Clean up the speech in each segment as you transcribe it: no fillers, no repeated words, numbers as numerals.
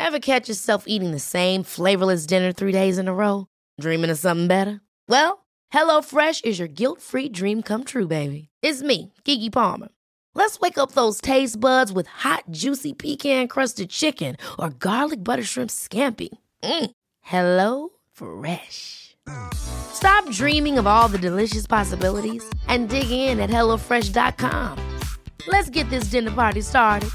Ever catch yourself eating the same flavorless dinner 3 days in a row? Dreaming of something better? Well, HelloFresh is your guilt-free dream come true, baby. It's me, Keke Palmer. Let's wake up those taste buds with hot, juicy pecan-crusted chicken or garlic butter shrimp scampi. Hello Fresh. Stop dreaming of all the delicious possibilities and dig in at HelloFresh.com. Let's get this dinner party started.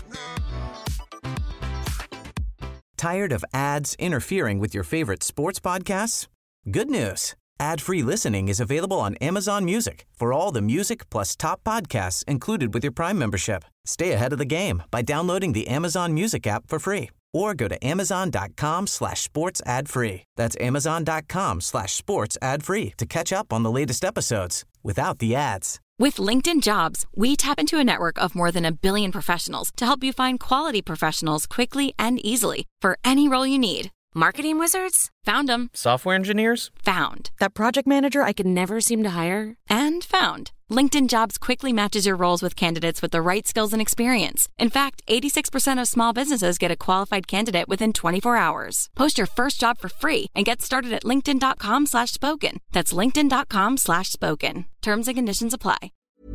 Tired of ads interfering with your favorite sports podcasts? Good news. Ad-free listening is available on Amazon Music for all the music plus top podcasts included with your Prime membership. Stay ahead of the game by downloading the Amazon Music app for free or go to amazon.com/sports ad free. That's amazon.com/sports ad free to catch up on the latest episodes without the ads. With LinkedIn Jobs, we tap into a network of more than 1 billion professionals to help you find quality professionals quickly and easily for any role you need. Marketing wizards? Found them. Software engineers? Found. That project manager I could never seem to hire? And found. LinkedIn Jobs quickly matches your roles with candidates with the right skills and experience. In fact, 86% of small businesses get a qualified candidate within 24 hours. Post your first job for free and get started at linkedin.com/spoken. That's linkedin.com/spoken. Terms and conditions apply.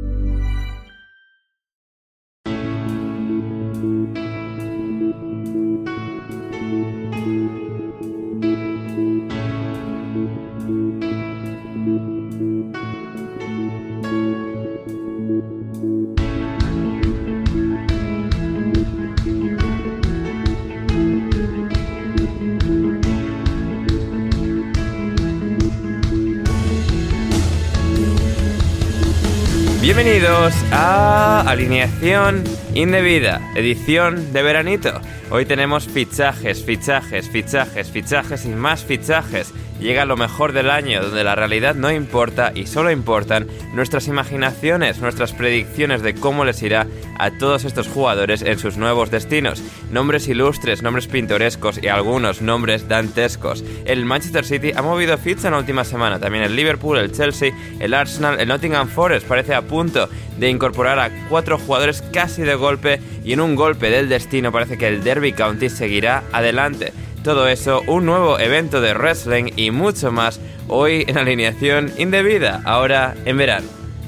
Bienvenidos a Alineación Indebida, edición de veranito. Hoy tenemos fichajes y más fichajes. Llega lo mejor del año, donde la realidad no importa y solo importan nuestras imaginaciones, nuestras predicciones de cómo les irá a todos estos jugadores en sus nuevos destinos. Nombres ilustres, nombres pintorescos y algunos nombres dantescos. El Manchester City ha movido ficha en la última semana, también el Liverpool, el Chelsea, el Arsenal, el Nottingham Forest parece a punto de incorporar a 4 jugadores casi de golpe y en un golpe del destino parece que el Derby County seguirá adelante. Todo eso, un nuevo evento de wrestling y mucho más hoy en Alineación Indebida, ahora en verano.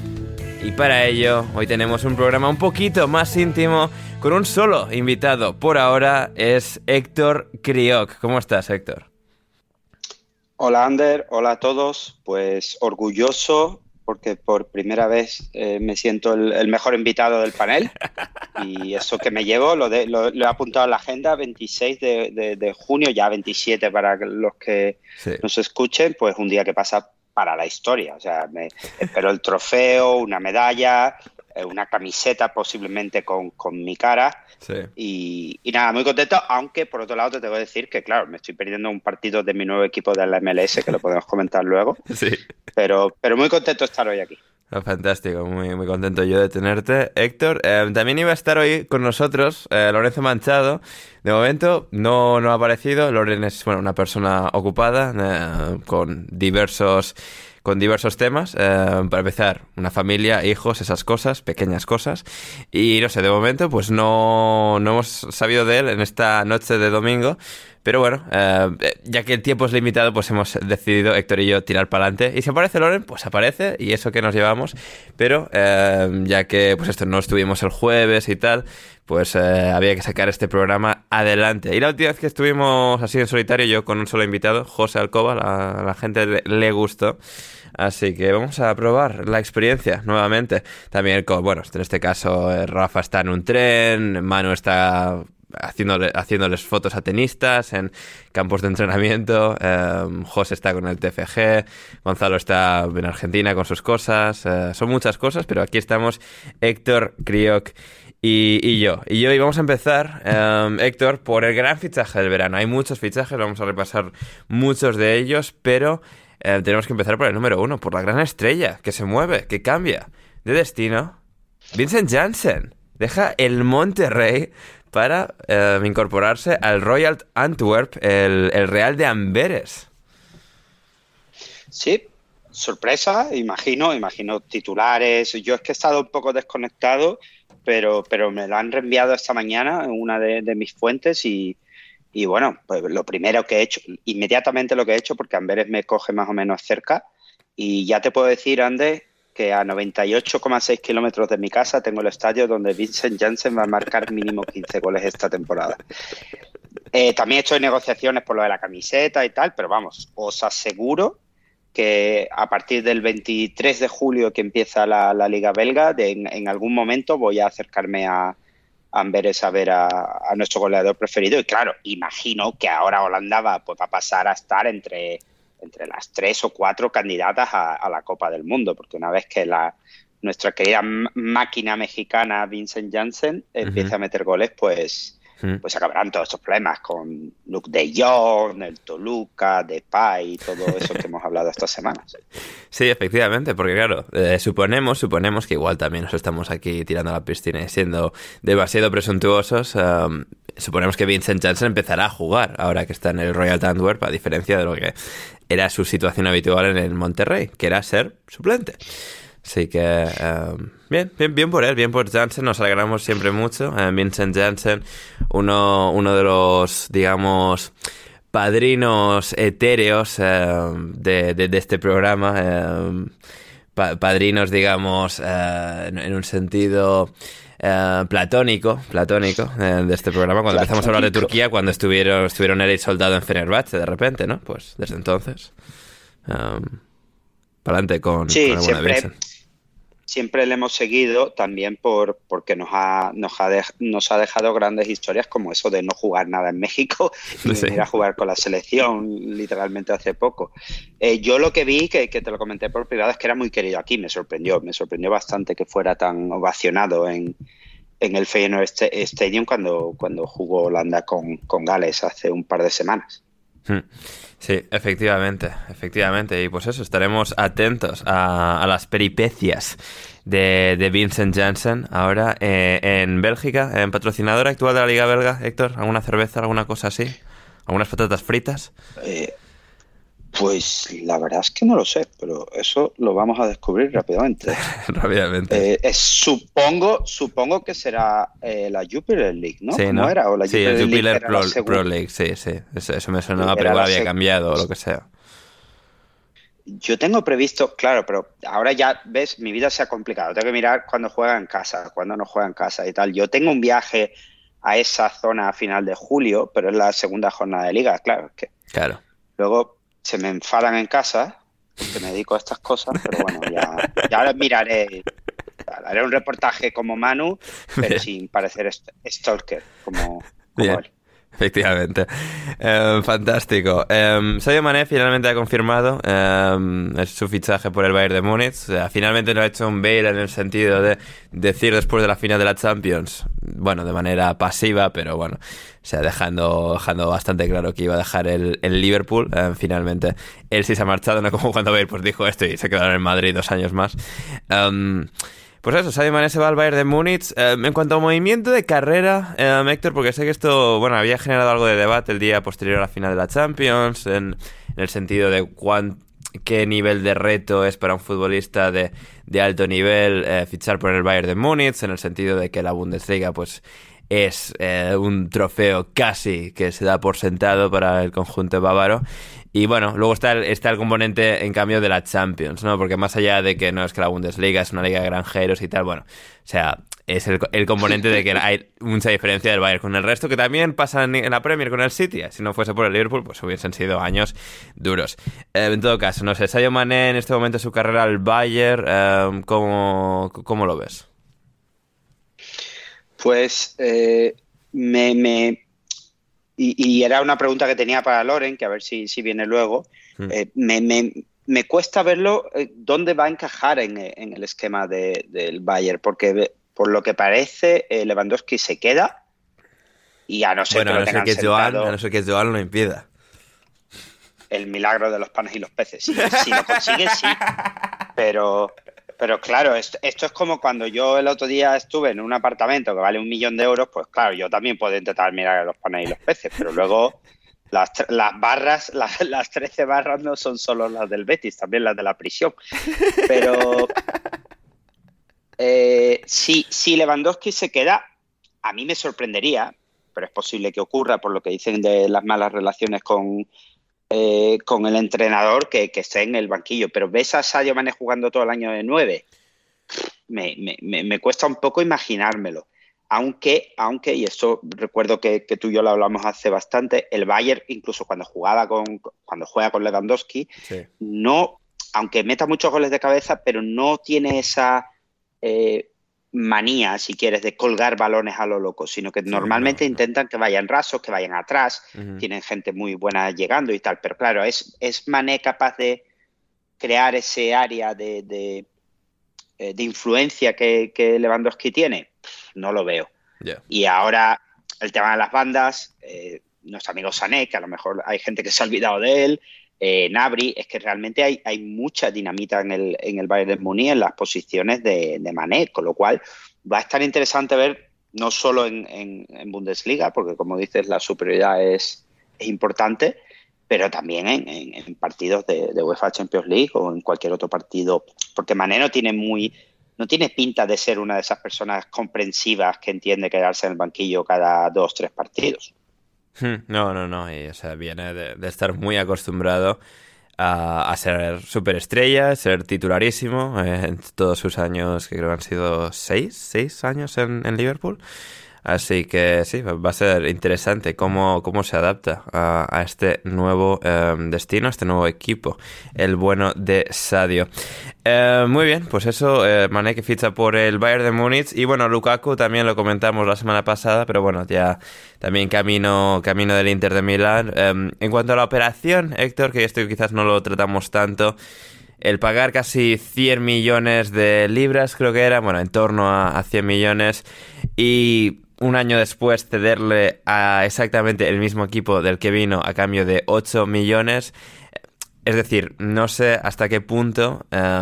Y para ello, hoy tenemos un programa un poquito más íntimo con un solo invitado. Por ahora es Héctor Crioc. ¿Cómo estás, Héctor? Hola, Ander. Hola a todos. Pues orgulloso porque por primera vez me siento el mejor invitado del panel. Y eso que me llevo lo he apuntado en la agenda, 26 de junio, ya 27 para los que nos escuchen, pues un día que pasa para la historia. O sea, me espero el trofeo, una medalla, una camiseta posiblemente con mi cara. Sí. Y nada, muy contento, aunque por otro lado te tengo que decir que, claro, me estoy perdiendo un partido de mi nuevo equipo de la MLS, que lo podemos comentar luego. Sí. Pero muy contento de estar hoy aquí. Oh, fantástico, muy contento yo de tenerte. Héctor, también iba a estar hoy con nosotros Lorenzo Manchado. De momento no ha aparecido. Loren es una persona ocupada con diversos temas. Para empezar, una familia, hijos, esas cosas, pequeñas cosas. Y no sé, de momento pues no hemos sabido de él en esta noche de domingo. Pero bueno, ya que el tiempo es limitado, pues hemos decidido, Héctor y yo, tirar para adelante. Y si aparece Loren, pues aparece, y eso que nos llevamos. Pero ya que pues esto no estuvimos el jueves y tal, pues había que sacar este programa adelante. Y la última vez que estuvimos así en solitario, yo con un solo invitado, José Alcoba, a la gente le gustó. Así que vamos a probar la experiencia nuevamente. También, en este caso, Rafa está en un tren, Manu está haciéndoles fotos a tenistas en campos de entrenamiento, José está con el TFG, Gonzalo está en Argentina con sus cosas, son muchas cosas, pero aquí estamos Héctor Crioc y yo. Y vamos a empezar, Héctor, por el gran fichaje del verano. Hay muchos fichajes, vamos a repasar muchos de ellos, pero tenemos que empezar por el número 1, por la gran estrella que se mueve, que cambia de destino. Vincent Janssen deja el Monterrey para incorporarse al Royal Antwerp, el Real de Amberes. Sí, sorpresa, imagino titulares. Yo es que he estado un poco desconectado, pero me lo han reenviado esta mañana en una de mis fuentes y Y bueno, pues lo primero que he hecho, inmediatamente lo que he hecho, porque Amberes me coge más o menos cerca, y ya te puedo decir, Ander, que a 98,6 kilómetros de mi casa tengo el estadio donde Vincent Janssen va a marcar mínimo 15 goles esta temporada. También estoy en negociaciones por lo de la camiseta y tal, pero vamos, os aseguro que a partir del 23 de julio que empieza la Liga Belga, en algún momento voy a acercarme a Amberes a ver a nuestro goleador preferido. Y claro, imagino que ahora Holanda va a pasar a estar entre las 3 o 4 candidatas a la Copa del Mundo, porque una vez que nuestra querida máquina mexicana Vincent Janssen empiece a meter goles, pues acabarán todos estos problemas con Luke de Jong, el Toluca, Depay y todo eso que hemos hablado estas semanas. Sí, efectivamente, porque claro, suponemos que igual también nos estamos aquí tirando a la piscina y siendo demasiado presuntuosos. Suponemos que Vincent Janssen empezará a jugar ahora que está en el Royal Antwerp, a diferencia de lo que era su situación habitual en el Monterrey, que era ser suplente. Así que bien por él, bien por Janssen, nos alegramos siempre mucho. Vincent Janssen, uno de los, digamos, padrinos etéreos de este programa, padrinos, digamos, en un sentido platónico de este programa, cuando empezamos a hablar de Turquía, cuando estuvieron él y Soldado en Fenerbahce de repente, ¿no? Pues desde entonces para adelante con alguna Vincent. Siempre le hemos seguido también porque nos ha dejado grandes historias como eso de no jugar nada en México y venir a jugar con la selección literalmente hace poco. Yo lo que vi, que te lo comenté por privado, es que era muy querido aquí. Me sorprendió bastante que fuera tan ovacionado en el Feyenoord Stadium cuando jugó Holanda con Gales hace un par de semanas. Sí, efectivamente. Y pues eso, estaremos atentos a las peripecias de Vincent Janssen ahora en Bélgica, en patrocinador actual de la Liga Belga. Héctor, ¿alguna cerveza, alguna cosa así? ¿Algunas patatas fritas? Pues la verdad es que no lo sé, pero eso lo vamos a descubrir rápidamente. Supongo que será la Jupiler League, ¿no? Sí, ¿Cómo ¿no? era? O la sí, el Jupiler Pro League, sí. Eso me sonaba, pero igual había cambiado o lo que sea. Yo tengo previsto, claro, pero ahora ya, ves, mi vida se ha complicado. Tengo que mirar cuándo juega en casa, cuándo no juega en casa y tal. Yo tengo un viaje a esa zona a final de julio, pero es la segunda jornada de liga, claro. Claro. Luego se me enfadan en casa porque me dedico a estas cosas, pero bueno, ya ahora miraré. Haré un reportaje como Manu, pero bien, sin parecer stalker como él. Efectivamente. Fantástico. Sadio Mané finalmente ha confirmado su fichaje por el Bayern de Múnich. O sea, finalmente lo ha hecho un Bale en el sentido de decir después de la final de la Champions, bueno, de manera pasiva, pero bueno, o sea, dejando bastante claro que iba a dejar el Liverpool. Finalmente él sí se ha marchado, no como cuando Bale pues dijo esto y se quedaron en Madrid 2 años más. Pues eso, Sadio Mané se va al Bayern de Múnich. En cuanto a movimiento de carrera, Héctor, porque sé que esto, bueno, había generado algo de debate el día posterior a la final de la Champions, en el sentido de qué nivel de reto es para un futbolista de alto nivel fichar por el Bayern de Múnich, en el sentido de que la Bundesliga, pues, es un trofeo casi que se da por sentado para el conjunto bávaro. Y bueno, luego está el componente, en cambio, de la Champions, ¿no? Porque más allá de que no es que la Bundesliga es una liga de granjeros y tal, bueno, o sea, es el componente de que hay mucha diferencia del Bayern con el resto, que también pasa en la Premier con el City. Si no fuese por el Liverpool, pues hubiesen sido años duros. En todo caso, no sé, Sadio Mané en este momento de su carrera al Bayern, ¿cómo lo ves? Pues Y era una pregunta que tenía para Loren, que a ver si viene luego. Me cuesta verlo dónde va a encajar en el esquema del Bayern, porque por lo que parece Lewandowski se queda y a no ser que lo tengan sentado. A no ser que Joan lo impida. El milagro de los panes y los peces. Si lo consigue, sí. Pero claro, esto es como cuando yo el otro día estuve en un apartamento que vale 1.000.000 de euros, pues claro, yo también puedo intentar mirar a los panes y los peces, pero luego las barras, las 13 barras no son solo las del Betis, también las de la prisión. Pero si Lewandowski se queda, a mí me sorprendería, pero es posible que ocurra, por lo que dicen de las malas relaciones con el entrenador, que esté en el banquillo. Pero ves a Sadio Mané jugando todo el año de 9, me cuesta un poco imaginármelo. Aunque, y esto recuerdo que tú y yo lo hablamos hace bastante, el Bayern, incluso cuando juega con Lewandowski, sí, no, aunque meta muchos goles de cabeza, pero no tiene esa manía, si quieres, de colgar balones a lo loco, sino que sí, normalmente intentan que vayan rasos, que vayan atrás, tienen gente muy buena llegando y tal, pero claro, ¿es Mané capaz de crear ese área de influencia que Lewandowski tiene? No lo veo. Yeah. Y ahora el tema de las bandas, nuestro amigo Sané, que a lo mejor hay gente que se ha olvidado de él, Gnabry, es que realmente hay mucha dinamita en el Bayern de Múnich en las posiciones de Mané, con lo cual va a estar interesante ver, no solo en Bundesliga, porque como dices, la superioridad es importante, pero también en partidos de UEFA Champions League o en cualquier otro partido, porque Mané no tiene pinta de ser una de esas personas comprensivas que entiende quedarse en el banquillo cada 2-3 partidos. No. Y, o sea, viene de estar muy acostumbrado a ser superestrella, ser titularísimo en todos sus años, que creo que han sido 6 años en Liverpool. Así que sí, va a ser interesante cómo se adapta a este nuevo destino, a este nuevo equipo, el bueno de Sadio. Muy bien, pues eso, Mané que ficha por el Bayern de Múnich. Y bueno, Lukaku también lo comentamos la semana pasada, pero bueno, ya también camino del Inter de Milán. En cuanto a la operación, Héctor, que esto quizás no lo tratamos tanto, el pagar casi 100 millones de libras, creo que era, bueno, en torno a 100 millones, y un año después cederle a exactamente el mismo equipo del que vino a cambio de 8 millones. Es decir, no sé hasta qué punto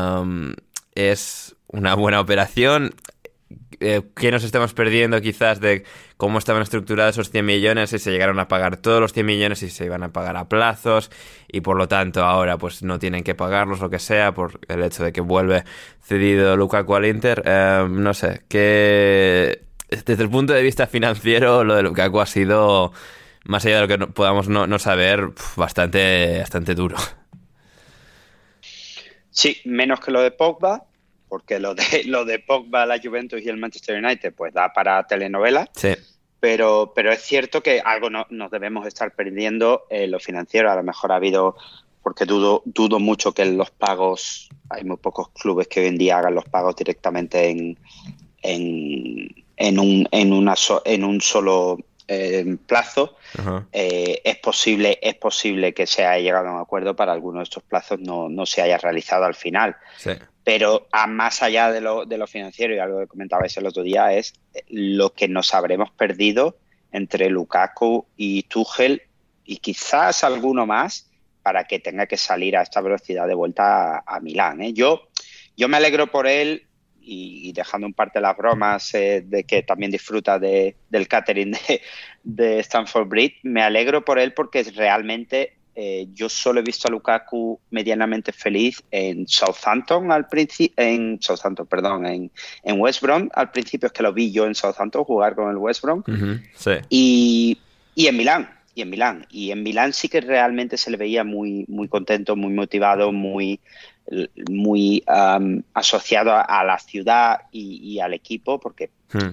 es una buena operación. ¿Qué nos estamos perdiendo quizás de cómo estaban estructurados esos 100 millones? Si se llegaron a pagar todos los 100 millones y se iban a pagar a plazos y por lo tanto ahora pues no tienen que pagarlos, lo que sea, por el hecho de que vuelve cedido Lukaku al Inter. No sé, que desde el punto de vista financiero lo de Lukaku ha sido, más allá de lo que podamos no saber, bastante duro. Sí, menos que lo de Pogba, porque lo de Pogba, la Juventus y el Manchester United pues da para telenovela. Sí. Pero es cierto que algo nos debemos estar perdiendo lo financiero. A lo mejor ha habido, porque dudo mucho que los pagos, hay muy pocos clubes que hoy en día hagan los pagos directamente en un solo plazo. Uh-huh. Es posible que se haya llegado a un acuerdo para alguno de estos plazos no se haya realizado al final. Sí. Pero más allá de lo financiero, y algo que comentabais el otro día, es lo que nos habremos perdido entre Lukaku y Tuchel y quizás alguno más para que tenga que salir a esta velocidad de vuelta a Milán. Yo me alegro por él. Y dejando en parte las bromas de que también disfruta del catering de Stamford Bridge, me alegro por él porque realmente yo solo he visto a Lukaku medianamente feliz en Southampton en West Brom. Al principio es que lo vi yo en Southampton jugar con el West Brom. Uh-huh, sí. Y en Milán. Y en Milán sí que realmente se le veía muy, muy contento, muy motivado, muy asociado a la ciudad y al equipo, porque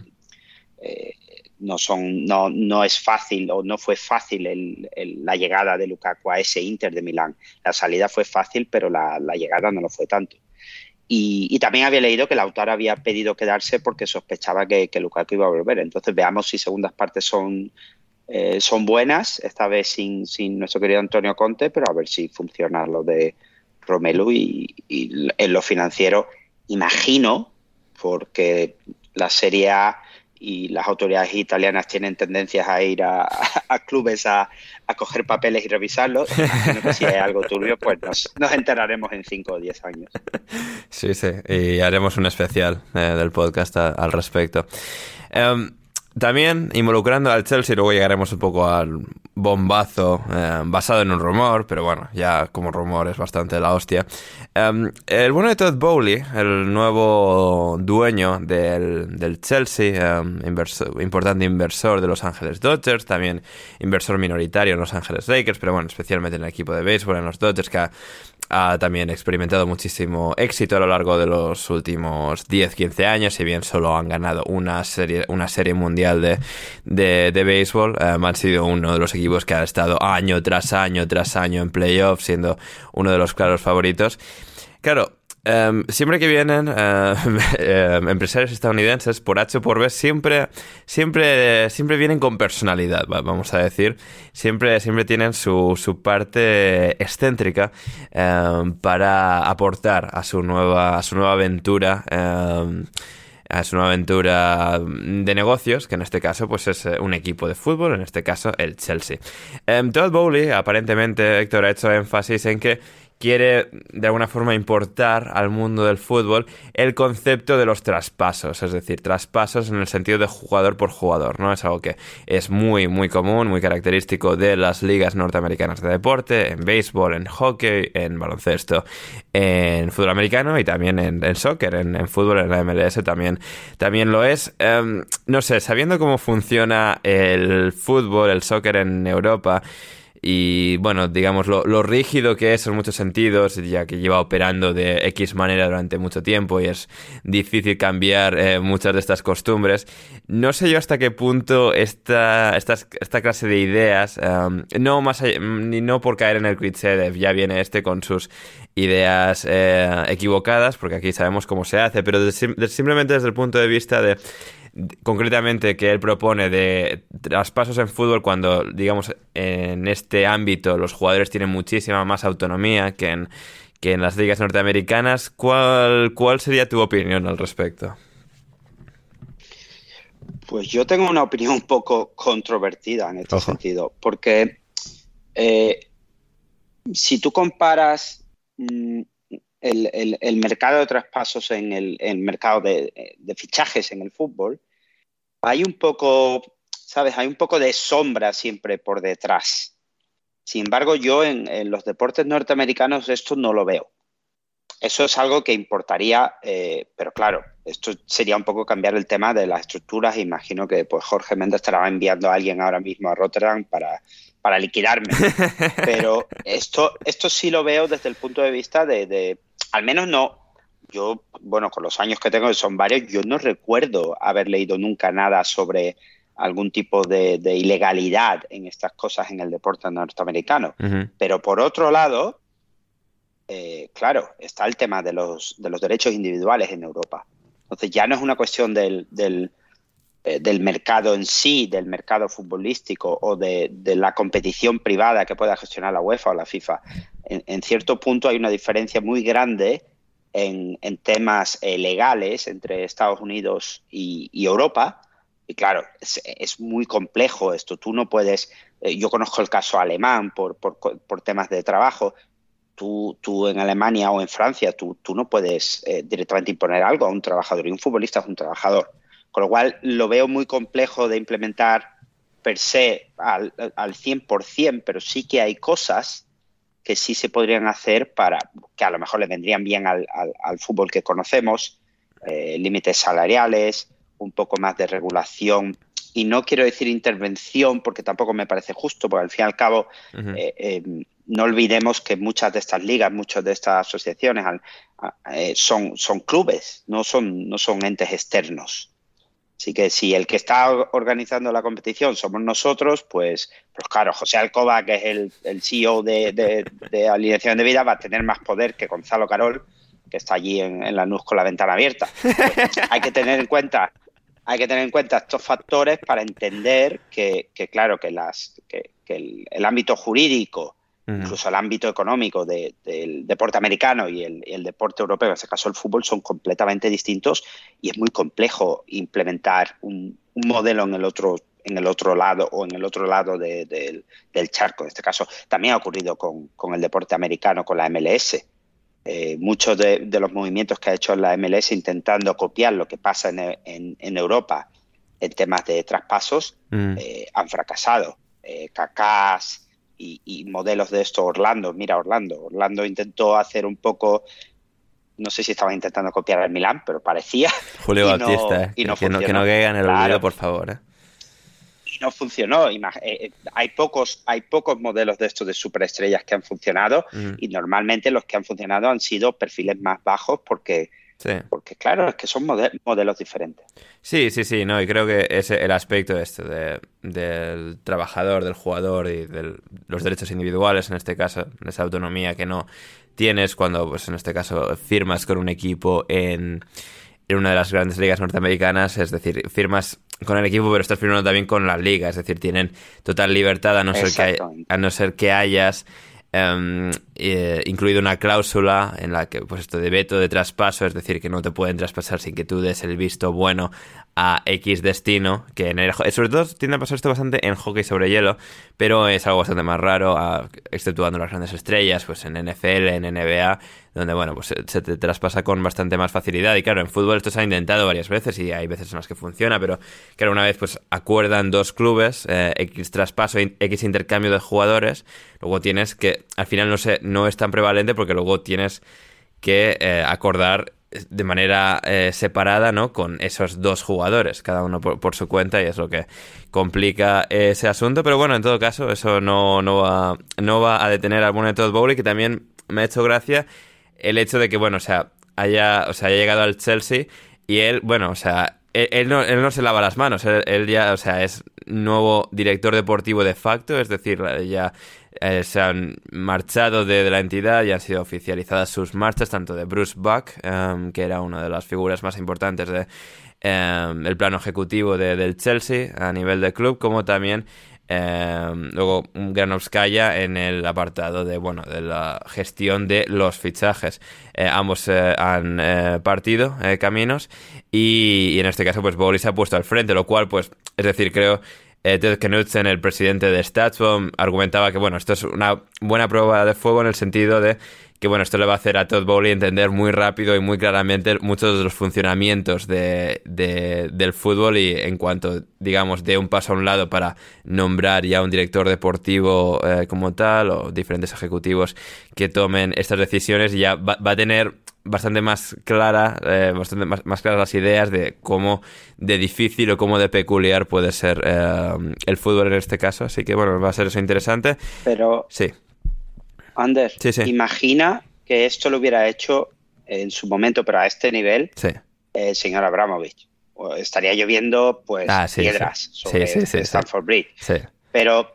no es fácil o no fue fácil la llegada de Lukaku a ese Inter de Milán. La salida fue fácil, pero la llegada no lo fue tanto. Y también había leído que Lautaro había pedido quedarse porque sospechaba que Lukaku iba a volver. Entonces veamos si segundas partes son buenas, esta vez sin nuestro querido Antonio Conte, pero a ver si funciona lo de Romelu y en lo financiero, imagino, porque la Serie A y las autoridades italianas tienen tendencias a ir a clubes a coger papeles y revisarlos. Imagino que si hay algo turbio, pues nos enteraremos en 5 o 10 años. Sí, y haremos un especial del podcast al respecto. También involucrando al Chelsea, luego llegaremos un poco al bombazo basado en un rumor, pero bueno, ya como rumor es bastante la hostia. El bueno de Todd Bowley, el nuevo dueño del Chelsea, importante inversor de Los Ángeles Dodgers, también inversor minoritario en Los Ángeles Lakers, pero bueno, especialmente en el equipo de béisbol, en los Dodgers, que ha también experimentado muchísimo éxito a lo largo de los últimos 10-15 años, si bien solo han ganado una serie mundial de béisbol, han sido uno de los equipos que ha estado año tras año en playoffs, siendo uno de los claros favoritos. Claro, siempre que vienen empresarios estadounidenses, por H o por B, siempre vienen con personalidad, vamos a decir. Siempre tienen su parte excéntrica para aportar a su nueva aventura. A su nueva aventura de negocios, que en este caso pues es un equipo de fútbol, en este caso el Chelsea. Todd Bowley, aparentemente, Héctor, ha hecho énfasis en que quiere de alguna forma importar al mundo del fútbol el concepto de los traspasos, es decir, traspasos en el sentido de jugador por jugador, ¿no? Es algo que es muy, muy común, muy característico de las ligas norteamericanas de deporte, en béisbol, en hockey, en baloncesto, en fútbol americano y también en soccer, en fútbol, en la MLS también lo es. No sé, sabiendo cómo funciona el fútbol, el soccer en Europa, y bueno, digamos lo rígido que es en muchos sentidos, ya que lleva operando de X manera durante mucho tiempo y es difícil cambiar muchas de estas costumbres. No sé yo hasta qué punto esta clase de ideas, no por caer en el cliché de ya viene con sus ideas equivocadas, porque aquí sabemos cómo se hace, pero simplemente desde el punto de vista de concretamente que él propone de traspasos en fútbol, cuando digamos en este ámbito los jugadores tienen muchísima más autonomía que en las ligas norteamericanas. ¿Cuál sería tu opinión al respecto? Pues yo tengo una opinión un poco controvertida en este sentido, porque si tú comparas el mercado de traspasos en el mercado de fichajes en el fútbol, hay un poco, ¿sabes? Hay un poco de sombra siempre por detrás. Sin embargo, yo en los deportes norteamericanos esto no lo veo. Eso es algo que importaría, pero claro, esto sería un poco cambiar el tema de las estructuras. Imagino que pues Jorge Méndez estará enviando a alguien ahora mismo a Rotterdam para liquidarme. Pero esto sí lo veo desde el punto de vista de al menos no. Yo, bueno, con los años que tengo, que son varios, yo no recuerdo haber leído nunca nada sobre algún tipo de ilegalidad en estas cosas en el deporte norteamericano. Uh-huh. Pero por otro lado, claro, está el tema de los derechos individuales en Europa. Entonces ya no es una cuestión del mercado en sí, del mercado futbolístico o de la competición privada que pueda gestionar la UEFA o la FIFA. En cierto punto hay una diferencia muy grande en temas legales entre Estados Unidos y Europa. Y claro, es muy complejo esto. Tú no puedes... yo conozco el caso alemán por temas de trabajo. Tú en Alemania o en Francia, tú no puedes directamente imponer algo a un trabajador. Y un futbolista es un trabajador. Con lo cual lo veo muy complejo de implementar per se al 100%, pero sí que hay cosas que sí se podrían hacer para que a lo mejor le vendrían bien al fútbol que conocemos, límites salariales, un poco más de regulación. Y no quiero decir intervención porque tampoco me parece justo, porque al fin y al cabo uh-huh. No olvidemos que muchas de estas ligas, muchas de estas asociaciones son clubes, no son entes externos. Así que si el que está organizando la competición somos nosotros, pues claro, José Alcoba, que es el CEO de Alineación de Vida, va a tener más poder que Gonzalo Carol, que está allí en la NUS con la ventana abierta. Pues hay que tener en cuenta estos factores para entender que claro, que el ámbito jurídico, incluso el ámbito económico del deporte americano y el deporte europeo, en este caso el fútbol, son completamente distintos y es muy complejo implementar un modelo en el otro lado o en el otro lado del charco. En este caso también ha ocurrido con el deporte americano, con la MLS. Muchos de los movimientos que ha hecho la MLS intentando copiar lo que pasa en Europa en temas de traspasos han fracasado. Kakás y modelos de esto, Orlando intentó hacer un poco, no sé si estaban intentando copiar al Milán, pero parecía. Julio Bautista, que no caiga en el olvido, por favor. Y no funcionó. Hay pocos modelos de estos de superestrellas que han funcionado, y normalmente los que han funcionado han sido perfiles más bajos porque claro, es que son modelos diferentes. Sí, no, y creo que es el aspecto del trabajador, del jugador y de los derechos individuales, en este caso, esa autonomía que no tienes cuando, pues en este caso, firmas con un equipo en una de las grandes ligas norteamericanas, es decir, firmas con el equipo pero estás firmando también con la liga, es decir, tienen total libertad a no ser que hayas incluido una cláusula en la que, pues esto de veto de traspaso, es decir, que no te pueden traspasar sin que tú des el visto bueno a X destino, que sobre todo tiende a pasar esto bastante en hockey sobre hielo, pero es algo bastante más raro, exceptuando las grandes estrellas, pues en NFL, en NBA, donde, bueno, pues se te traspasa con bastante más facilidad. Y claro, en fútbol esto se ha intentado varias veces y hay veces en las que funciona, pero claro, una vez pues acuerdan dos clubes, X traspaso, X intercambio de jugadores, luego tienes que, al final no es tan prevalente porque luego tienes que acordar de manera separada, ¿no?, con esos dos jugadores, cada uno por su cuenta, y es lo que complica ese asunto. Pero bueno, en todo caso, eso no va a detener al bueno de Todd Bowley, que también me ha hecho gracia el hecho de que, bueno, haya llegado al Chelsea y él, bueno, o sea, él no se lava las manos, él ya, o sea, es nuevo director deportivo de facto, es decir, ya se han marchado de la entidad y han sido oficializadas sus marchas, tanto de Bruce Buck, que era una de las figuras más importantes de el plano ejecutivo del Chelsea a nivel de club, como también luego Granovskaya en el apartado de la gestión de los fichajes. Ambos han partido caminos y en este caso pues Bowley se ha puesto al frente, lo cual pues, es decir, creo Ted Knudsen, el presidente de Statsbomb, argumentaba que bueno, esto es una buena prueba de fuego en el sentido de que bueno, esto le va a hacer a Todd Bowley entender muy rápido y muy claramente muchos de los funcionamientos del fútbol, y en cuanto, digamos, dé un paso a un lado para nombrar ya un director deportivo como tal, o diferentes ejecutivos que tomen estas decisiones, ya va a tener bastante más claras las ideas de cómo de difícil o cómo de peculiar puede ser el fútbol en este caso. Así que bueno, va a ser eso interesante. Pero sí, Ander, sí. Imagina que esto lo hubiera hecho en su momento, pero a este nivel, el señor Abramovich. Estaría lloviendo piedras sobre Stamford Bridge. Sí. Pero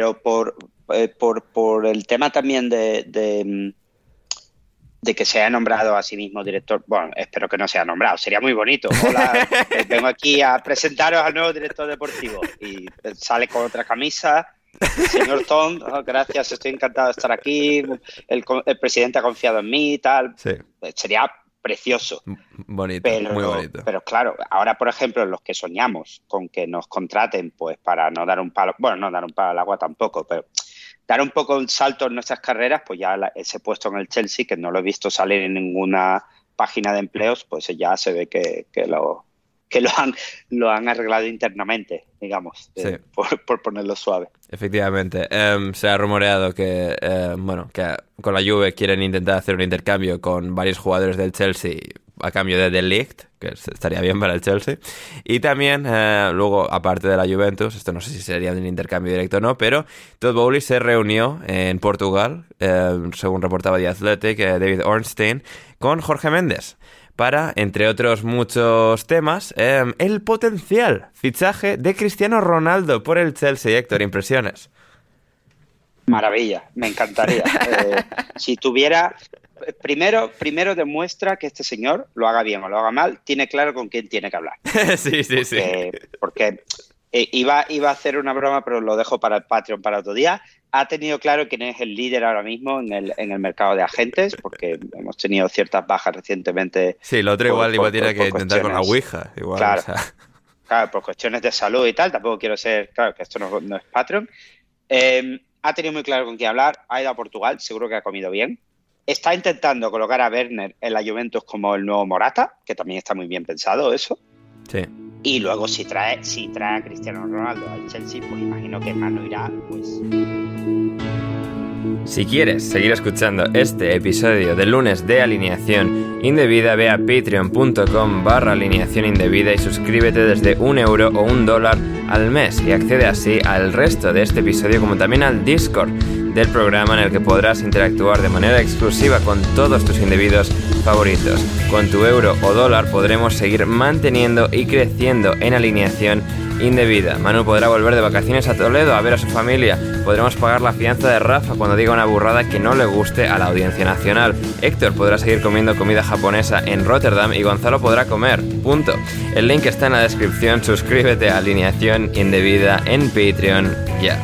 por el tema también de que se haya nombrado a sí mismo director, bueno, espero que no sea nombrado, sería muy bonito. Hola, vengo aquí a presentaros al nuevo director deportivo, y sale con otra camisa. Señor Tom, gracias, estoy encantado de estar aquí, el presidente ha confiado en mí y tal. Sí. Sería precioso. Bonito, muy bonito. Pero claro, ahora por ejemplo los que soñamos con que nos contraten pues para no dar un palo, bueno, no dar un palo al agua tampoco, pero dar un poco un salto en nuestras carreras, pues ya ese puesto en el Chelsea, que no lo he visto salir en ninguna página de empleos, pues ya se ve que lo han arreglado internamente, digamos, por ponerlo suave. Efectivamente. Se ha rumoreado que con la Juve quieren intentar hacer un intercambio con varios jugadores del Chelsea a cambio de Ligt, que estaría bien para el Chelsea. Y también, luego, aparte de la Juventus, esto no sé si sería un intercambio directo o no, pero Todd Bowley se reunió en Portugal, según reportaba The Athletic, David Ornstein, con Jorge Méndez, para, entre otros muchos temas, el potencial fichaje de Cristiano Ronaldo por el Chelsea. Héctor, impresiones. Maravilla, me encantaría. Si tuviera... Primero demuestra que este señor, lo haga bien o lo haga mal, tiene claro con quién tiene que hablar. Sí. Porque iba a hacer una broma, pero lo dejo para el Patreon para otro día. Ha tenido claro quién es el líder ahora mismo en el mercado de agentes, porque hemos tenido ciertas bajas recientemente. Sí, lo otro igual tiene que intentar con la Ouija. Igual, claro, claro, por cuestiones de salud y tal. Tampoco quiero ser... Claro, que esto no es Patreon. Ha tenido muy claro con quién hablar. Ha ido a Portugal, seguro que ha comido bien. Está intentando colocar a Werner en la Juventus como el nuevo Morata, que también está muy bien pensado eso. Sí. Y luego si trae a Cristiano Ronaldo al Chelsea, pues imagino que más no irá, pues... Si quieres seguir escuchando este episodio de lunes de Alineación Indebida, ve a patreon.com/alineación indebida y suscríbete desde €1 o $1 al mes y accede así al resto de este episodio, como también al Discord del programa, en el que podrás interactuar de manera exclusiva con todos tus indebidos favoritos. Con tu euro o dólar podremos seguir manteniendo y creciendo en Alineación Indebida. Manu podrá volver de vacaciones a Toledo a ver a su familia. Podremos pagar la fianza de Rafa cuando diga una burrada que no le guste a la Audiencia Nacional. Héctor podrá seguir comiendo comida japonesa en Rotterdam y Gonzalo podrá comer. Punto. El link está en la descripción. Suscríbete a Alineación Indebida en Patreon ya.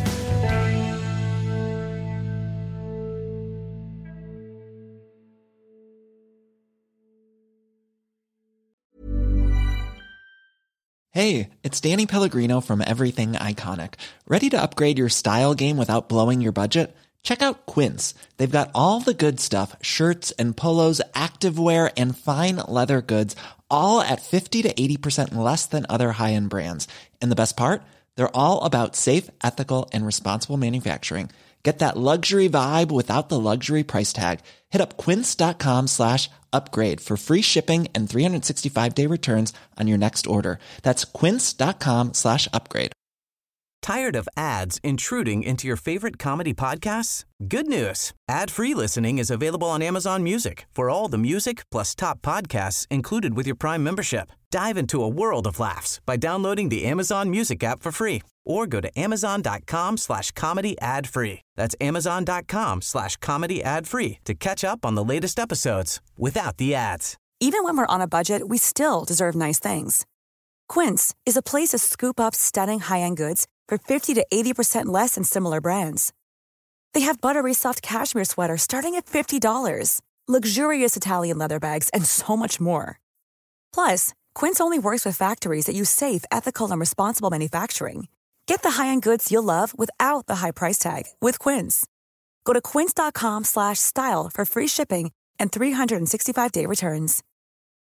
Hey, it's Danny Pellegrino from Everything Iconic. Ready to upgrade your style game without blowing your budget? Check out Quince. They've got all the good stuff, shirts and polos, activewear, and fine leather goods, all at 50 to 80% less than other high-end brands. And the best part? They're all about safe, ethical, and responsible manufacturing. Get that luxury vibe without the luxury price tag. Hit up quince.com/upgrade for free shipping and 365-day returns on your next order. That's quince.com/upgrade. Tired of ads intruding into your favorite comedy podcasts? Good news. Ad-free listening is available on Amazon Music for all the music plus top podcasts included with your Prime membership. Dive into a world of laughs by downloading the Amazon Music app for free or go to amazon.com/comedy ad-free. That's amazon.com/comedy ad-free to catch up on the latest episodes without the ads. Even when we're on a budget, we still deserve nice things. Quince is a place to scoop up stunning high-end goods for 50 to 80% less than similar brands. They have buttery soft cashmere sweaters starting at $50, luxurious Italian leather bags, and so much more. Plus, Quince only works with factories that use safe, ethical, and responsible manufacturing. Get the high-end goods you'll love without the high price tag with Quince. Go to quince.com/style for free shipping and 365-day returns.